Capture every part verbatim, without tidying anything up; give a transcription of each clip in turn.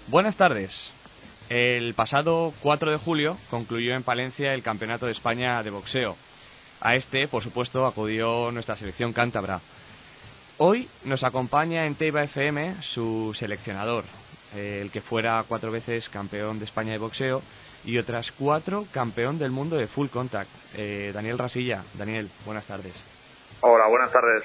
Buenas tardes. El pasado cuatro de julio concluyó en Palencia el Campeonato de España de boxeo. A este, por supuesto, acudió nuestra selección cántabra. Hoy nos acompaña en Teiba F M su seleccionador, el que fuera cuatro veces campeón de España de boxeo y otras cuatro campeón del mundo de full contact, eh, Daniel Rasilla. Daniel, buenas tardes. Hola, buenas tardes.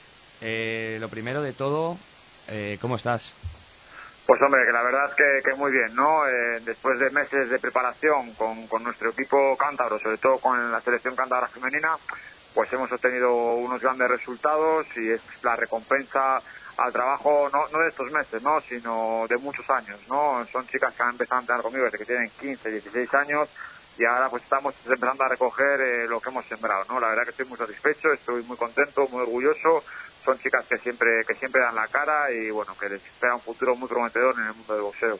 Eh, lo primero de todo, eh, ¿cómo estás? Pues hombre, que la verdad es que, que muy bien, ¿no? Eh, después de meses de preparación con, con nuestro equipo cántabro, sobre todo con la selección cántabra femenina, pues hemos obtenido unos grandes resultados y es la recompensa al trabajo no, no de estos meses, ¿no? Sino de muchos años, ¿no? Son chicas que han empezado a entrenar conmigo desde que tienen quince, dieciséis años y ahora pues estamos empezando a recoger eh, lo que hemos sembrado, ¿no? La verdad que estoy muy satisfecho, estoy muy contento, muy orgulloso. Son chicas que siempre que siempre dan la cara y bueno, que les espera un futuro muy prometedor en el mundo del boxeo.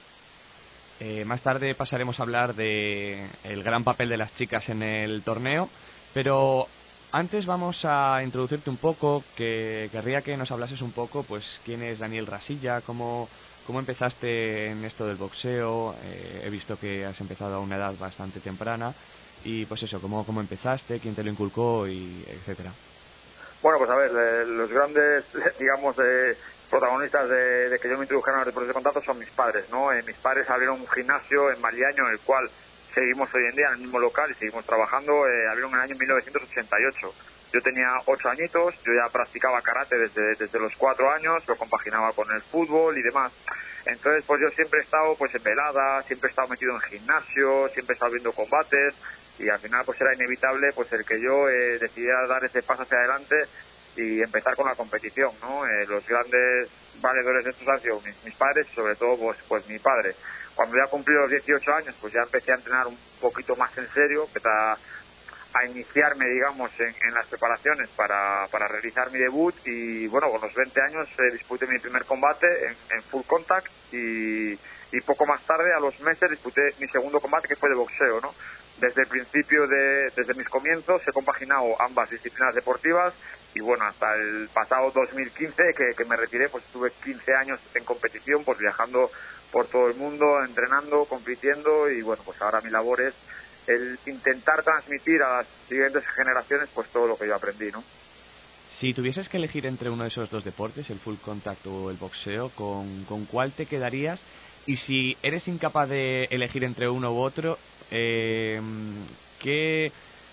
Eh, más tarde pasaremos a hablar de el gran papel de las chicas en el torneo, pero antes vamos a introducirte un poco, que querría que nos hablases un poco, pues quién es Daniel Rasilla, cómo, cómo empezaste en esto del boxeo. Eh, he visto que has empezado a una edad bastante temprana y pues eso, cómo, cómo empezaste, quién te lo inculcó y etcétera. Bueno, pues a ver, eh, los grandes, digamos, eh, protagonistas de, de que yo me introdujera en los deportes de contacto son mis padres, ¿no? Eh, mis padres abrieron un gimnasio en Maliaño, en el cual seguimos hoy en día en el mismo local y seguimos trabajando. Eh, abrieron en el año mil novecientos ochenta y ocho. Yo tenía ocho añitos, yo ya practicaba karate desde, desde los cuatro años, lo compaginaba con el fútbol y demás. Entonces, pues yo siempre he estado pues en veladas, siempre he estado metido en gimnasio, siempre he estado viendo combates y al final pues era inevitable pues el que yo eh, decidiera dar ese paso hacia adelante y empezar con la competición, ¿no? Eh, los grandes valedores de estos han sido mis, mis padres y sobre todo pues, pues mi padre. Cuando ya cumplí los dieciocho años pues ya empecé a entrenar un poquito más en serio, empecé a, a iniciarme digamos en, en las preparaciones para, para realizar mi debut y bueno, con los veinte años eh, disputé mi primer combate en, en full contact y, y poco más tarde, a los meses, disputé mi segundo combate que fue de boxeo, ¿no? Desde el principio de, desde mis comienzos he compaginado ambas disciplinas deportivas y bueno, hasta el pasado dos mil quince que, que me retiré, pues estuve quince años en competición, pues viajando por todo el mundo, entrenando, compitiendo y bueno, pues ahora mi labor es el intentar transmitir a las siguientes generaciones pues todo lo que yo aprendí, ¿no? Si tuvieses que elegir entre uno de esos dos deportes, el full contact o el boxeo, ¿con, con cuál te quedarías? Y si eres incapaz de elegir entre uno u otro, eh, ¿qué,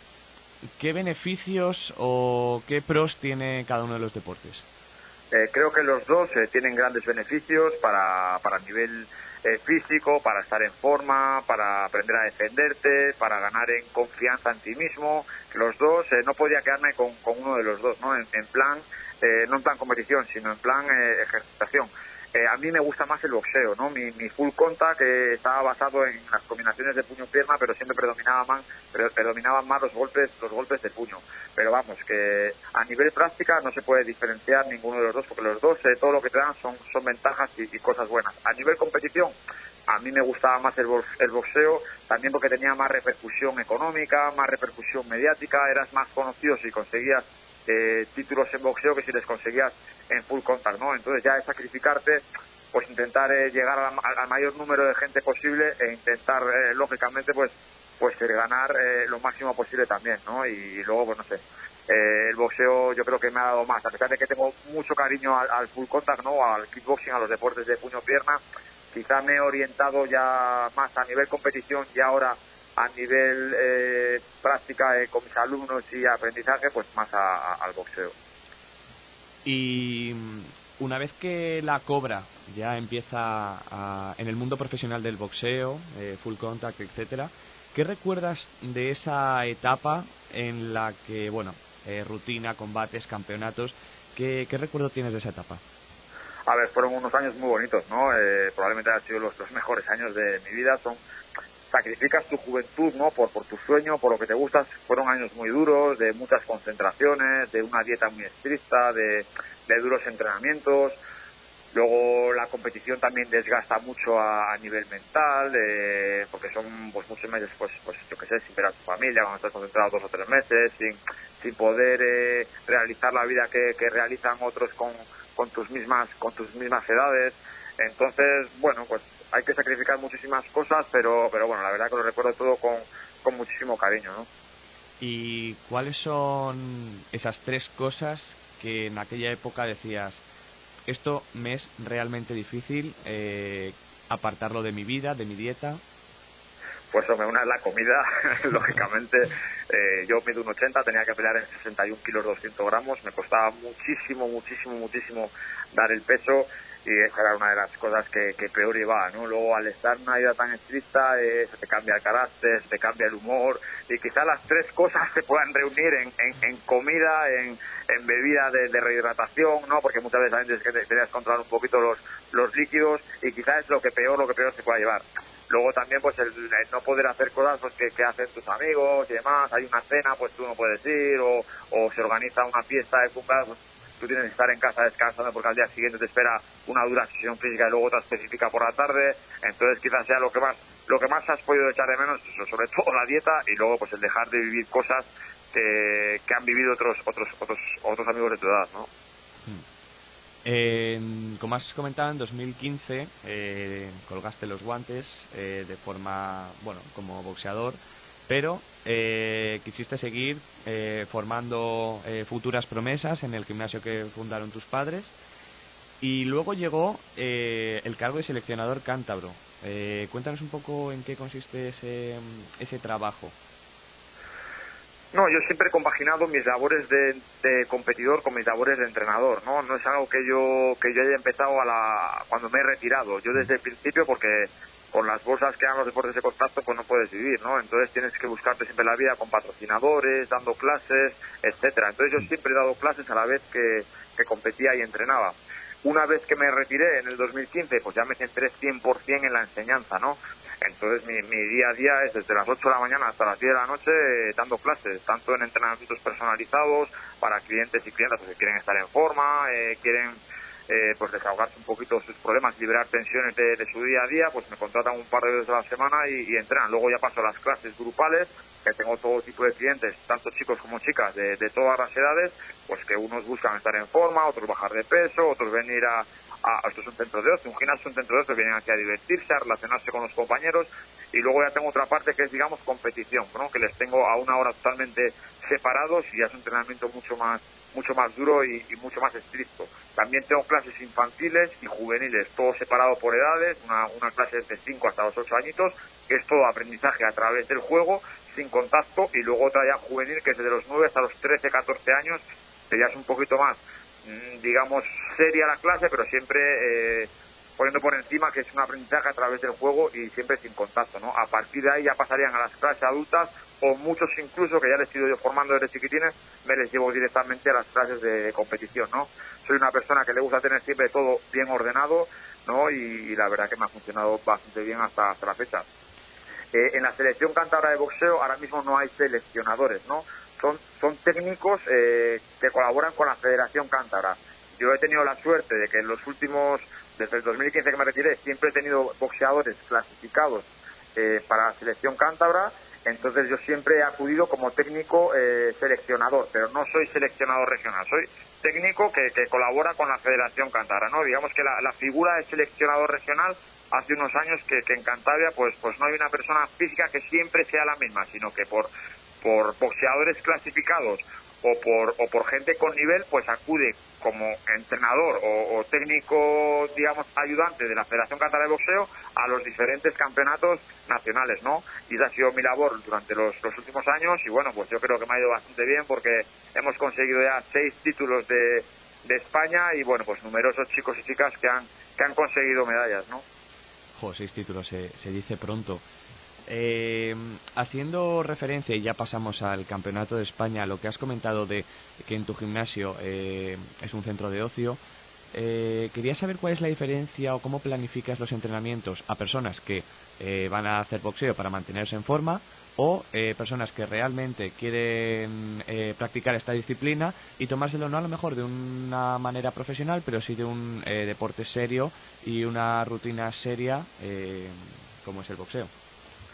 ¿qué beneficios o qué pros tiene cada uno de los deportes? Eh, creo que los dos eh, tienen grandes beneficios para, para el nivel eh, físico, para estar en forma, para aprender a defenderte, para ganar en confianza en ti mismo. Los dos, eh, no podía quedarme con, con uno de los dos, ¿no? En, en plan, eh, no en plan competición, sino en plan eh, ejercitación. Eh, a mí me gusta más el boxeo, ¿no? Mi, mi full contact eh, estaba basado en las combinaciones de puño-pierna, pero siempre predominaban más, predominaban más los golpes, los golpes de puño. Pero vamos, que a nivel práctica no se puede diferenciar ninguno de los dos, porque los dos, eh, todo lo que te dan son, son ventajas y, y cosas buenas. A nivel competición, a mí me gustaba más el, el boxeo, también porque tenía más repercusión económica, más repercusión mediática, eras más conocido si conseguías eh, títulos en boxeo que si les conseguías en full contact, ¿no? Entonces ya es sacrificarte, pues intentar eh, llegar al, al mayor número de gente posible e intentar, eh, lógicamente, pues pues ganar eh, lo máximo posible también, ¿no? Y luego, pues no sé, eh, el boxeo yo creo que me ha dado más, a pesar de que tengo mucho cariño al, al full contact, ¿no? Al kickboxing, a los deportes de puño-pierna, quizá me he orientado ya más a nivel competición y ahora a nivel eh, práctica eh, con mis alumnos y aprendizaje, pues más a, a, al boxeo. Y una vez que la cobra ya empieza a, en el mundo profesional del boxeo, eh, full contact, etcétera, ¿qué recuerdas de esa etapa en la que, bueno, eh, rutina, combates, campeonatos, ¿qué, qué recuerdo tienes de esa etapa? A ver, fueron unos años muy bonitos, ¿no? Eh, probablemente han sido los, los mejores años de mi vida. Son sacrificas tu juventud, ¿no? Por, por tu sueño, por lo que te gustas. Fueron años muy duros, de muchas concentraciones, de una dieta muy estricta, de, de duros entrenamientos. Luego la competición también desgasta mucho a, a nivel mental, eh, porque son pues muchos meses, pues, pues yo qué sé, sin ver a tu familia, cuando estás concentrado dos o tres meses, sin, sin poder eh, realizar la vida que, que realizan otros con, con tus mismas, con tus mismas edades. Entonces, bueno, pues hay que sacrificar muchísimas cosas, pero pero bueno, la verdad que lo recuerdo todo con, con muchísimo cariño, ¿no? ¿Y cuáles son esas tres cosas que en aquella época decías, esto me es realmente difícil eh, apartarlo de mi vida, de mi dieta? Pues hombre, una es la comida, lógicamente. Eh, yo mido un ochenta, tenía que pelear en sesenta y un kilos doscientos gramos, me costaba muchísimo, muchísimo, muchísimo dar el peso, y esa era una de las cosas que, que peor llevaba, ¿no? Luego, al estar en una vida tan estricta, eh, se te cambia el carácter, se te cambia el humor, y quizás las tres cosas se puedan reunir en, en, en comida, en, en bebida de, de rehidratación, ¿no? Porque muchas veces tienes que tenías que controlar un poquito los, los líquidos, y quizás es lo que peor, lo que peor se pueda llevar. Luego también pues el, el no poder hacer cosas pues que, que hacen tus amigos y demás. Hay una cena, pues tú no puedes ir, o, o se organiza una fiesta de cumpleaños, pues tú tienes que estar en casa descansando porque al día siguiente te espera una dura sesión física y luego otra específica por la tarde. Entonces quizás sea lo que más lo que más has podido echar de menos, eso, sobre todo la dieta, y luego pues el dejar de vivir cosas que, que han vivido otros otros otros otros amigos de tu edad, ¿no? Hmm. Eh, como has comentado, en dos mil quince eh, colgaste los guantes eh, de forma, bueno, como boxeador, pero eh, quisiste seguir eh, formando eh, futuras promesas en el gimnasio que fundaron tus padres, y luego llegó eh, el cargo de seleccionador cántabro. Eh, cuéntanos un poco en qué consiste ese, ese trabajo. No, yo siempre he compaginado mis labores de, de competidor con mis labores de entrenador, ¿no? No es algo que yo que yo haya empezado a la cuando me he retirado. Yo desde el principio, porque con las bolsas que dan los deportes de contacto, pues no puedes vivir, ¿no? Entonces tienes que buscarte siempre la vida con patrocinadores, dando clases, etcétera. Entonces yo siempre he dado clases a la vez que, que competía y entrenaba. Una vez que me retiré en el dos mil quince, pues ya me centré cien por ciento en la enseñanza, ¿no? Entonces mi, mi día a día es desde las ocho de la mañana hasta las diez de la noche eh, dando clases, tanto en entrenamientos personalizados para clientes y clientas que quieren estar en forma, eh, quieren eh, pues desahogarse un poquito sus problemas, liberar tensiones de, de su día a día, pues me contratan un par de veces a la semana y, y entrenan. Luego ya paso a las clases grupales, que tengo todo tipo de clientes, tanto chicos como chicas de, de todas las edades, pues que unos buscan estar en forma, otros bajar de peso, otros venir a Ah, esto es un centro de ocio, un gimnasio es un centro de ocio, vienen aquí a divertirse, a relacionarse con los compañeros, y luego ya tengo otra parte que es, digamos, competición, ¿no? Que les tengo a una hora totalmente separados y ya es un entrenamiento mucho más mucho más duro y, y mucho más estricto. También tengo clases infantiles y juveniles, todo separado por edades, una, una clase desde cinco hasta los ocho añitos, que es todo aprendizaje a través del juego, sin contacto, y luego otra ya juvenil, que es desde los nueve hasta los trece, catorce años, que ya es un poquito más, digamos, seria la clase, pero siempre eh, poniendo por encima que es un aprendizaje a través del juego y siempre sin contacto, ¿no? A partir de ahí ya pasarían a las clases adultas, o muchos incluso, que ya les he ido yo formando desde chiquitines, me les llevo directamente a las clases de competición, ¿no? Soy una persona que le gusta tener siempre todo bien ordenado, ¿no? Y, y la verdad que me ha funcionado bastante bien hasta, hasta la fecha. Eh, en la selección cántabra de boxeo ahora mismo no hay seleccionadores, ¿no? Son, son técnicos eh, que colaboran con la Federación Cántabra. Yo he tenido la suerte de que en los últimos, desde el dos mil quince que me retiré, siempre he tenido boxeadores clasificados eh, para la selección cántabra, entonces yo siempre he acudido como técnico eh, seleccionador, pero no soy seleccionador regional, soy técnico que, que colabora con la Federación Cántabra, ¿no? Digamos que la, la figura de seleccionador regional hace unos años que, que en Cantabria pues pues no hay una persona física que siempre sea la misma, sino que por por boxeadores clasificados o por o por gente con nivel, pues acude como entrenador o, o técnico, digamos, ayudante de la Federación Cántabra de Boxeo a los diferentes campeonatos nacionales, ¿no? Y esa ha sido mi labor durante los, los últimos años, y bueno, pues yo creo que me ha ido bastante bien porque hemos conseguido ya seis títulos de, de España y bueno, pues numerosos chicos y chicas que han que han conseguido medallas, ¿no? Jo, seis títulos, se, se dice pronto. Eh, haciendo referencia, y ya pasamos al Campeonato de España, lo que has comentado de que en tu gimnasio eh, es un centro de ocio, eh, quería saber cuál es la diferencia o cómo planificas los entrenamientos a personas que eh, van a hacer boxeo para mantenerse en forma, o eh, personas que realmente quieren eh, practicar esta disciplina y tomárselo no a lo mejor de una manera profesional, pero sí de un eh, deporte serio y una rutina seria eh, como es el boxeo.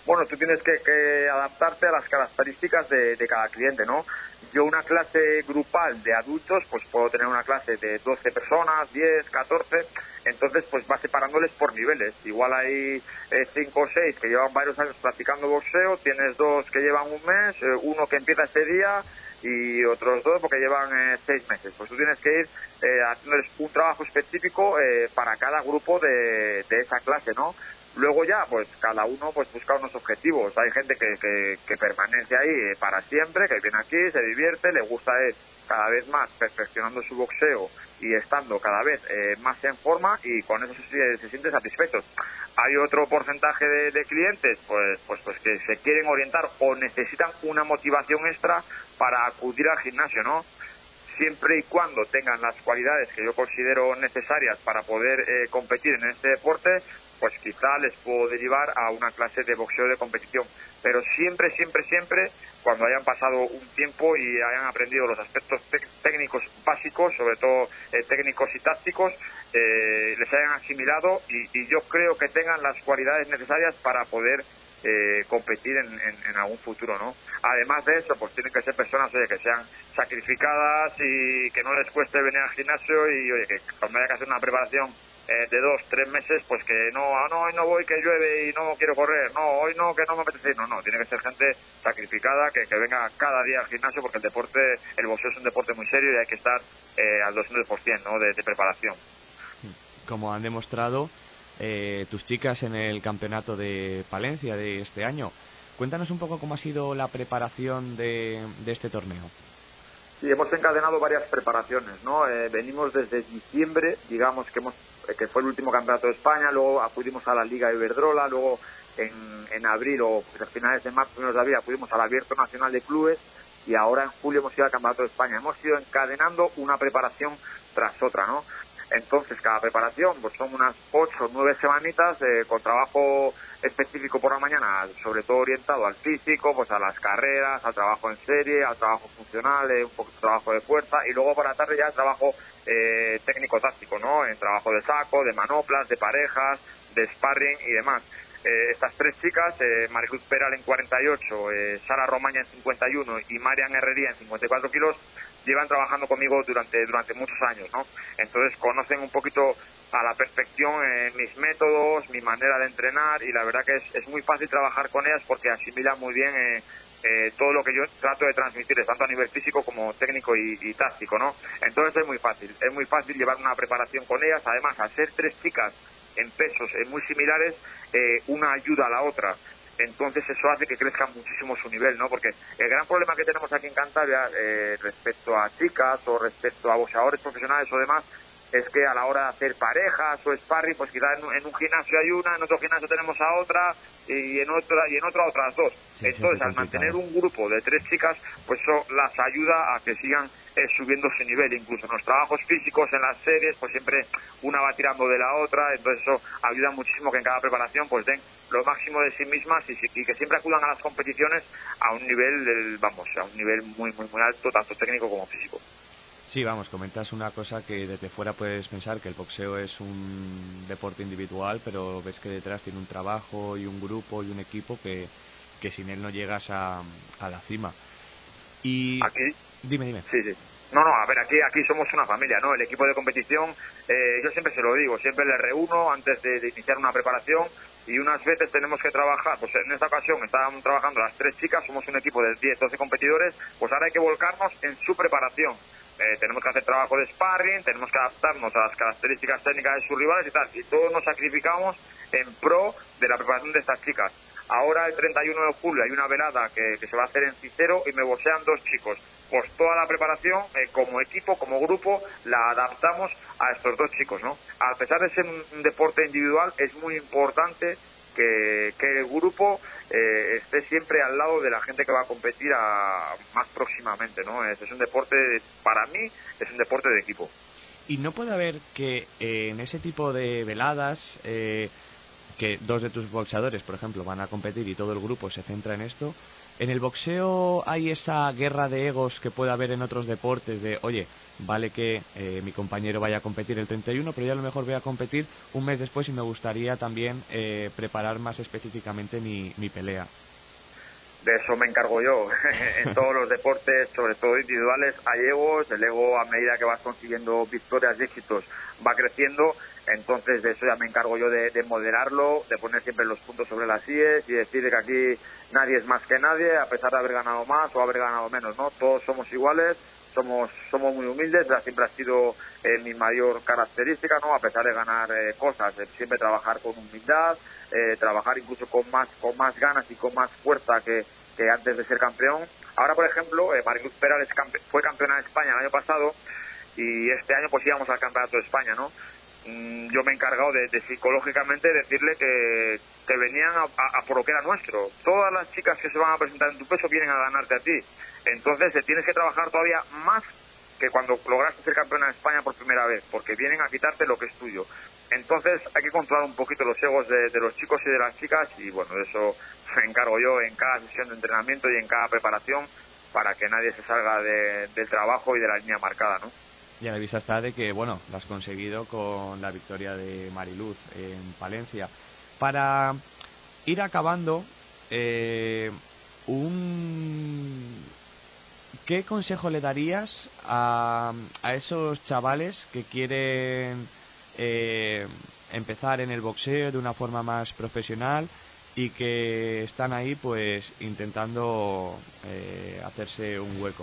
bueno, tú tienes que, que adaptarte a las características de, de cada cliente, ¿no? Yo una clase grupal de adultos, pues puedo tener una clase de doce personas, diez, catorce, entonces pues vas separándoles por niveles. Igual hay cinco o seis que llevan varios años practicando boxeo, tienes dos que llevan un mes, eh, uno que empieza este día y otros dos porque llevan eh, seis meses. Pues tú tienes que ir eh, haciéndoles un trabajo específico eh, para cada grupo de, de esa clase, ¿no? Luego ya, pues cada uno pues busca unos objetivos. Hay gente que, que, que permanece ahí para siempre, que viene aquí, se divierte, le gusta ir cada vez más perfeccionando su boxeo y estando cada vez eh, más en forma, y con eso se, se siente satisfechos. Hay otro porcentaje de, de clientes pues, pues, pues que se quieren orientar o necesitan una motivación extra para acudir al gimnasio, ¿no? Siempre y cuando tengan las cualidades que yo considero necesarias para poder eh, competir en este deporte, pues quizá les puedo derivar a una clase de boxeo de competición. Pero siempre, siempre, siempre, cuando hayan pasado un tiempo y hayan aprendido los aspectos técnicos básicos, sobre todo eh, técnicos y tácticos, eh, les hayan asimilado y, y yo creo que tengan las cualidades necesarias para poder eh, competir en, en, en algún futuro, ¿no? Además de eso, pues tienen que ser personas, oye, que sean sacrificadas y que no les cueste venir al gimnasio, y oye, que cuando haya que hacer una preparación eh, de dos, tres meses, pues que no, ah, no, hoy no voy, que llueve y no quiero correr, no, hoy no, que no me apetece ir, no, no, tiene que ser gente sacrificada, que, que venga cada día al gimnasio, porque el deporte, el boxeo es un deporte muy serio y hay que estar eh, al doscientos por ciento, ¿no?, de, de preparación. Como han demostrado eh, tus chicas en el campeonato de Palencia de este año, cuéntanos un poco cómo ha sido la preparación de, de este torneo. Sí, hemos encadenado varias preparaciones, ¿no? Eh, venimos desde diciembre, digamos que hemos eh, que fue el último campeonato de España, luego acudimos a la Liga Iberdrola, luego en, en abril o pues, a finales de marzo, primeros de abril, acudimos al Abierto Nacional de Clubes, y ahora en julio hemos ido al Campeonato de España. Hemos ido encadenando una preparación tras otra, ¿no? Entonces, cada preparación pues son unas ocho o nueve semanitas eh, con trabajo específico por la mañana, sobre todo orientado al físico, pues a las carreras, al trabajo en serie, al trabajo funcional, eh, un poco de trabajo de fuerza, y luego por la tarde ya el trabajo eh, técnico-táctico, ¿no? En trabajo de saco, de manoplas, de parejas, de sparring y demás. Eh, estas tres chicas, eh, Maricruz Peral en cuarenta y ocho, eh, Sara Romaña en cincuenta y uno y Marian Herrería en cincuenta y cuatro kilos, llevan trabajando conmigo durante durante muchos años, ¿no? Entonces conocen un poquito a la perfección eh, mis métodos, mi manera de entrenar, y la verdad que es, es muy fácil trabajar con ellas porque asimilan muy bien eh, eh, todo lo que yo trato de transmitirles, tanto a nivel físico como técnico y, y táctico, ¿no? Entonces es muy fácil, es muy fácil llevar una preparación con ellas. Además, al ser tres chicas en pesos eh, muy similares, eh, una ayuda a la otra. Entonces eso hace que crezca muchísimo su nivel, ¿no? Porque el gran problema que tenemos aquí en Cantabria eh, respecto a chicas o respecto a boxeadores profesionales o demás, es que a la hora de hacer parejas o sparring, pues quizás en, en un gimnasio hay una, en otro gimnasio tenemos a otra y en otra y en otro a otras dos. Sí, entonces, al mantener un grupo de tres chicas, pues eso las ayuda a que sigan eh, subiendo su nivel. Incluso en los trabajos físicos, en las series, pues siempre una va tirando de la otra, entonces eso ayuda muchísimo que en cada preparación pues den lo máximo de sí mismas y, y que siempre acudan a las competiciones a un nivel, del, vamos, a un nivel muy, muy, muy alto, tanto técnico como físico. Sí, vamos, comentas una cosa que desde fuera puedes pensar que el boxeo es un deporte individual, pero ves que detrás tiene un trabajo y un grupo y un equipo que, que sin él no llegas a, a la cima. Y aquí, dime, dime. Sí, sí. No, no, a ver, aquí aquí somos una familia, ¿no? El equipo de competición, eh, yo siempre se lo digo, siempre le reúno antes de, de iniciar una preparación, y unas veces tenemos que trabajar, pues en esta ocasión estaban trabajando las tres chicas, somos un equipo de diez, doce competidores, pues ahora hay que volcarnos en su preparación. Eh, tenemos que hacer trabajo de sparring, tenemos que adaptarnos a las características técnicas de sus rivales y tal, y todos nos sacrificamos en pro de la preparación de estas chicas. Ahora el treinta y uno de julio hay una velada que, que se va a hacer en Cicero y me boxean dos chicos. Pues toda la preparación, eh, como equipo, como grupo, la adaptamos a estos dos chicos, ¿no? A pesar de ser un, un deporte individual, es muy importante que, que el grupo eh, esté siempre al lado de la gente que va a competir a, más próximamente, ¿no? Es, es un deporte, para mí, es un deporte de equipo. ¿Y no puede haber que eh, en ese tipo de veladas, eh, que dos de tus boxeadores, por ejemplo, van a competir y todo el grupo se centra en esto, ¿En el boxeo hay esa guerra de egos que puede haber en otros deportes de, oye, vale que eh, mi compañero vaya a competir el treinta y uno, pero yo a lo mejor voy a competir un mes después y me gustaría también eh, preparar más específicamente mi, mi pelea? De eso me encargo yo. En todos los deportes, sobre todo individuales, hay egos. El ego, a medida que vas consiguiendo victorias y éxitos, va creciendo. Entonces de eso ya me encargo yo de, de moderarlo, de poner siempre los puntos sobre las íes y decir que aquí nadie es más que nadie, a pesar de haber ganado más o haber ganado menos, ¿no? Todos somos iguales, somos somos muy humildes, esa siempre ha sido eh, mi mayor característica, ¿no? A pesar de ganar eh, cosas, eh, siempre trabajar con humildad, eh, trabajar incluso con más con más ganas y con más fuerza que, que antes de ser campeón. Ahora, por ejemplo, eh, Mariluz Perales campe- fue campeona de España el año pasado y este año pues íbamos al Campeonato de España, ¿no? Yo me he encargado de, de psicológicamente decirle que, que venían a, a, a por lo que era nuestro. Todas las chicas que se van a presentar en tu peso vienen a ganarte a ti. Entonces te tienes que trabajar todavía más que cuando lograste ser campeona de España por primera vez, porque vienen a quitarte lo que es tuyo. Entonces hay que controlar un poquito los egos de, de los chicos y de las chicas y bueno, de eso me encargo yo en cada sesión de entrenamiento y en cada preparación para que nadie se salga de, del trabajo y de la línea marcada, ¿no? Y a la vista está de que, bueno, lo has conseguido con la victoria de Mariluz en Palencia. Para ir acabando, eh, un... ¿qué consejo le darías a, a esos chavales que quieren eh, empezar en el boxeo de una forma más profesional y que están ahí pues intentando eh, hacerse un hueco?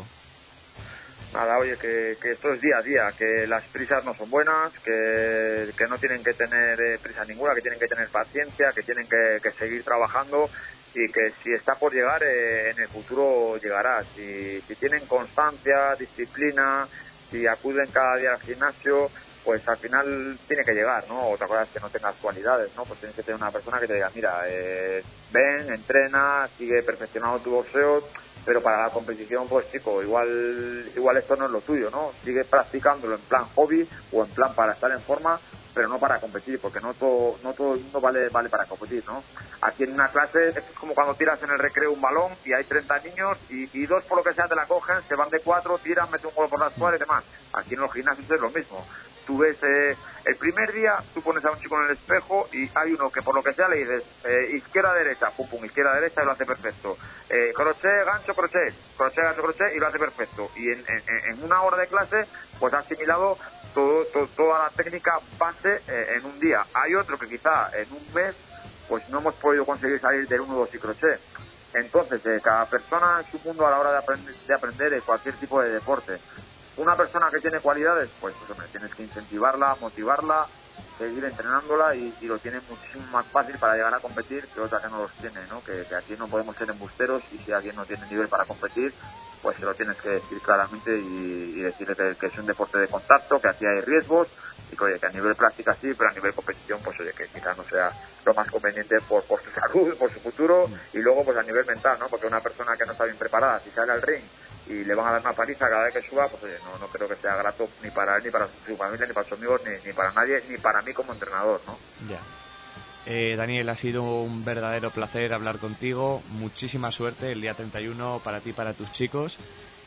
Nada, oye, que, que esto es día a día, que las prisas no son buenas, que, que no tienen que tener eh, prisa ninguna, que tienen que tener paciencia, que tienen que, que seguir trabajando y que si está por llegar, eh, en el futuro llegará. Si, si tienen constancia, disciplina, si acuden cada día al gimnasio, pues al final tiene que llegar, ¿no? Otra cosa es que no tengas cualidades, ¿no? Pues tienes que tener una persona que te diga, mira, eh, ven, entrena, sigue perfeccionando tu boxeo, pero para la competición, pues chico, igual igual esto no es lo tuyo, ¿no? Sigue practicándolo en plan hobby o en plan para estar en forma, pero no para competir, porque no todo no todo el mundo vale vale para competir, ¿no? Aquí en una clase es como cuando tiras en el recreo un balón y hay treinta niños y, y dos por lo que sea te la cogen, se van de cuatro, tiran, meten un gol por la escuadra y demás. Aquí en los gimnasios es lo mismo. Tú ves, eh, el primer día tú pones a un chico en el espejo y hay uno que por lo que sea le dices eh, izquierda-derecha, pum pum, izquierda-derecha y lo hace perfecto. Eh, crochet, gancho, crochet, crochet, gancho, crochet y lo hace perfecto. Y en, en, en una hora de clase pues ha asimilado todo, todo, toda la técnica base eh, en un día. Hay otro que quizá en un mes pues no hemos podido conseguir salir del uno, dos y crochet. Entonces, eh, cada persona en su mundo a la hora de aprender, de aprender eh, cualquier tipo de deporte. Una persona que tiene cualidades, pues, pues hombre, tienes que incentivarla, motivarla, seguir entrenándola y, y lo tiene muchísimo más fácil para llegar a competir que otra que no los tiene, ¿no? Que, que aquí no podemos ser embusteros y si alguien no tiene nivel para competir, pues se lo tienes que decir claramente y, y decirle que, que es un deporte de contacto, que aquí hay riesgos y que, oye, que a nivel práctica sí, pero a nivel competición, pues oye, que quizás no sea lo más conveniente por, por su salud, por su futuro y luego pues a nivel mental, ¿no? Porque una persona que no está bien preparada, si sale al ring y le van a dar una paliza cada vez que suba, pues oye, no, no creo que sea grato ni para él, ni para su familia, ni para sus amigos, ni, ni para nadie, ni para mí como entrenador, ¿no? Ya. Eh, Daniel, ha sido un verdadero placer hablar contigo. Muchísima suerte el día treinta y uno para ti y para tus chicos.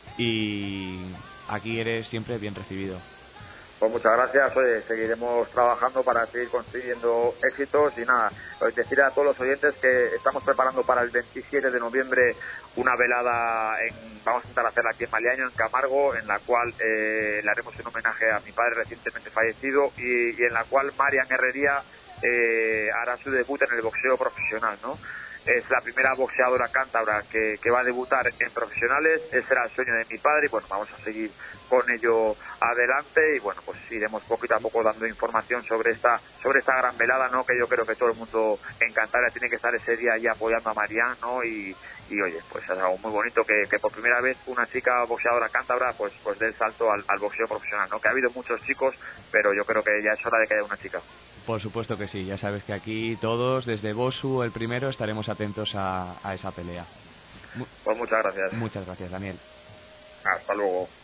Y aquí eres siempre bien recibido. Pues muchas gracias, oye, seguiremos trabajando para seguir consiguiendo éxitos y nada, decir a todos los oyentes que estamos preparando para el veintisiete de noviembre una velada, en, vamos a intentar hacerla aquí en Maliaño, en Camargo, en la cual eh, le haremos un homenaje a mi padre recientemente fallecido y, y en la cual Marian Herrería eh, hará su debut en el boxeo profesional, ¿no? Es la primera boxeadora cántabra que, que va a debutar en profesionales. Ese era el sueño de mi padre y bueno, vamos a seguir con ello adelante y bueno, pues iremos poquito a poco dando información sobre esta sobre esta gran velada, ¿no? Que yo creo que todo el mundo en Cantabria tiene que estar ese día ahí apoyando a Marian, ¿no? Y, y oye, pues es algo muy bonito que, que por primera vez una chica boxeadora cántabra pues pues dé el salto al, al boxeo profesional, ¿no? Que ha habido muchos chicos, pero yo creo que ya es hora de que haya una chica. Por supuesto que sí, ya sabes que aquí todos, desde Bosu, el primero, estaremos atentos a, a esa pelea. Pues muchas gracias. Muchas gracias, Daniel. Hasta luego.